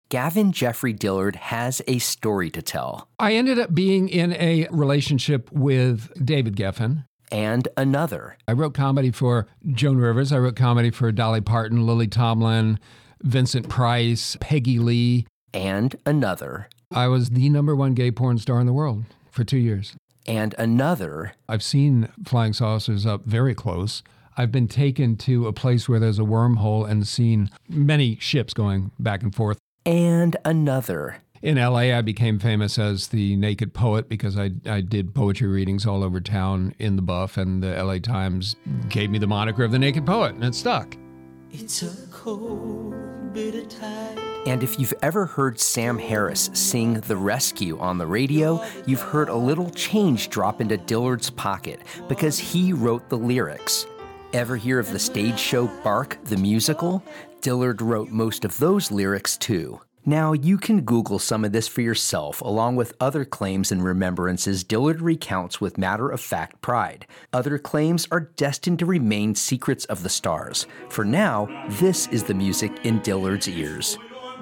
Gavin Jeffrey Dillard has a story to tell. I ended up being in a relationship with David Geffen. And another. I wrote comedy for Joan Rivers. I wrote comedy for Dolly Parton, Lily Tomlin, Vincent Price, Peggy Lee. And another. I was the #1 gay porn star in the world for 2 years. And another. I've seen flying saucers up very close. I've been taken to a place where there's a wormhole and seen many ships going back and forth. And another. In LA, I became famous as the naked poet because I did poetry readings all over town in the Buff, and the LA Times gave me the moniker of the naked poet, and it stuck. It's a cold, bitter tide. And if you've ever heard Sam Harris sing The Rescue on the radio, you've heard a little change drop into Dillard's pocket because he wrote the lyrics. Ever hear of the stage show Bark the Musical? Dillard wrote most of those lyrics too. Now, you can Google some of this for yourself, along with other claims and remembrances Dillard recounts with matter-of-fact pride. Other claims are destined to remain secrets of the stars. For now, this is the music in Dillard's ears.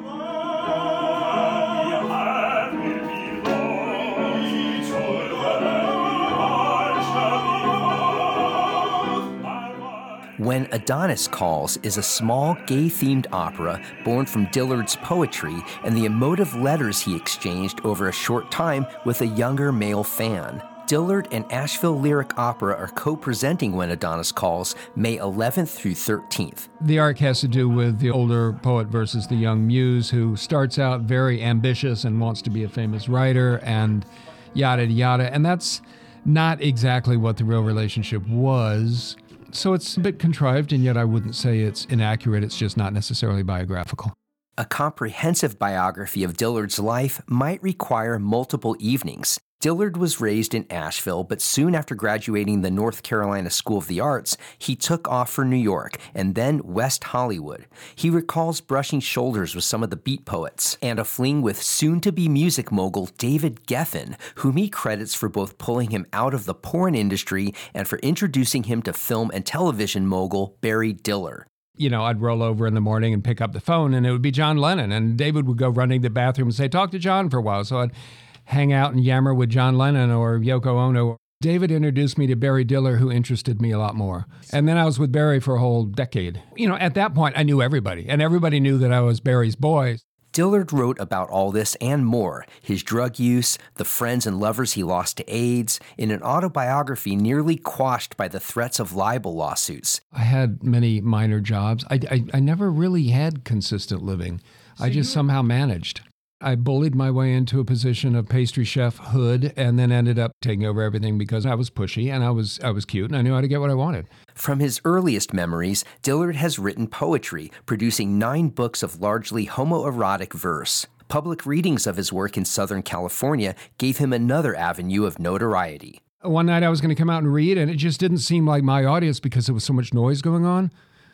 When Adonis Calls is a small, gay-themed opera born from Dillard's poetry and the emotive letters he exchanged over a short time with a younger male fan. Dillard and Asheville Lyric Opera are co-presenting When Adonis Calls, May 11th through 13th. The arc has to do with the older poet versus the young muse who starts out very ambitious and wants to be a famous writer and yada yada, and that's not exactly what the real relationship was. So it's a bit contrived, and yet I wouldn't say it's inaccurate. It's just not necessarily biographical. A comprehensive biography of Dillard's life might require multiple evenings. Dillard was raised in Asheville, but soon after graduating the North Carolina School of the Arts, he took off for New York and then West Hollywood. He recalls brushing shoulders with some of the beat poets and a fling with soon-to-be music mogul David Geffen, whom he credits for both pulling him out of the porn industry and for introducing him to film and television mogul Barry Diller. You know, I'd roll over in the morning and pick up the phone, and it would be John Lennon, and David would go running to the bathroom and say, talk to John for a while. So I'd hang out and yammer with John Lennon or Yoko Ono. David introduced me to Barry Diller, who interested me a lot more. And then I was with Barry for a whole decade. You know, at that point, I knew everybody, and everybody knew that I was Barry's boy. Dillard wrote about all this and more, his drug use, the friends and lovers he lost to AIDS, in an autobiography nearly quashed by the threats of libel lawsuits. I had many minor jobs. I never really had consistent living. I just somehow managed. I bullied my way into a position of pastry chef hood and then ended up taking over everything because I was pushy and I was cute and I knew how to get what I wanted. From his earliest memories, Dillard has written poetry, producing 9 books of largely homoerotic verse. Public readings of his work in Southern California gave him another avenue of notoriety. One night I was going to come out and read, and it just didn't seem like my audience because there was so much noise going on.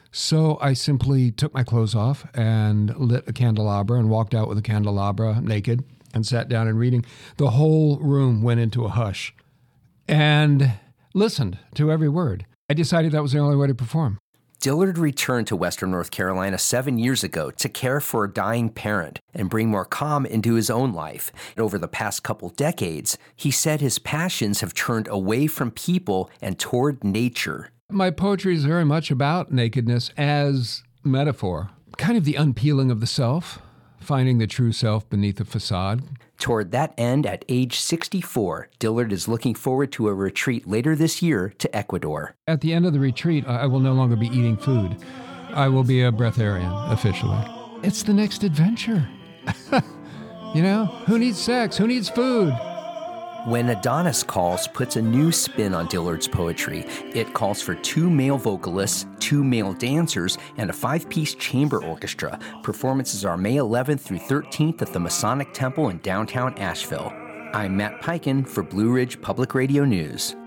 So I simply took my clothes off and lit a candelabra and walked out with a candelabra naked and sat down and reading. The whole room went into a hush and listened to every word. I decided that was the only way to perform. Dillard returned to Western North Carolina 7 years ago to care for a dying parent and bring more calm into his own life. Over the past couple decades, he said his passions have turned away from people and toward nature. My poetry is very much about nakedness as metaphor, kind of the unpeeling of the self, finding the true self beneath the facade. Toward that end, at age 64, Dillard is looking forward to a retreat later this year to Ecuador. At the end of the retreat, I will no longer be eating food. I will be a breatharian, officially. It's the next adventure. You know, who needs sex? Who needs food? When Adonis Calls puts a new spin on Dillard's poetry, it calls for 2 male vocalists, 2 male dancers, and a 5-piece chamber orchestra. Performances are May 11th through 13th at the Masonic Temple in downtown Asheville. I'm Matt Peiken for Blue Ridge Public Radio News.